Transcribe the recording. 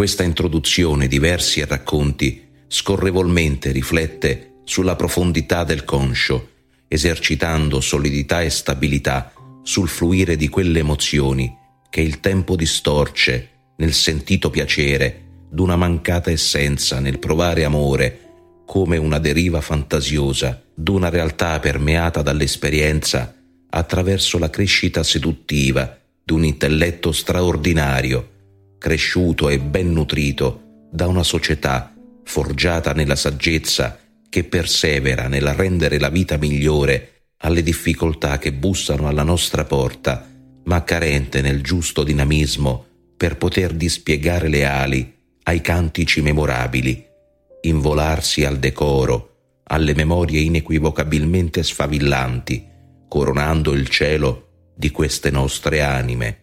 Questa introduzione di versi e racconti scorrevolmente riflette sulla profondità del conscio, esercitando solidità e stabilità sul fluire di quelle emozioni che il tempo distorce nel sentito piacere d'una mancata essenza nel provare amore, come una deriva fantasiosa d'una realtà permeata dall'esperienza attraverso la crescita seduttiva d'un intelletto straordinario, cresciuto e ben nutrito da una società forgiata nella saggezza che persevera nel rendere la vita migliore alle difficoltà che bussano alla nostra porta, ma carente nel giusto dinamismo per poter dispiegare le ali ai cantici memorabili, involarsi al decoro, alle memorie inequivocabilmente sfavillanti, coronando il cielo di queste nostre anime.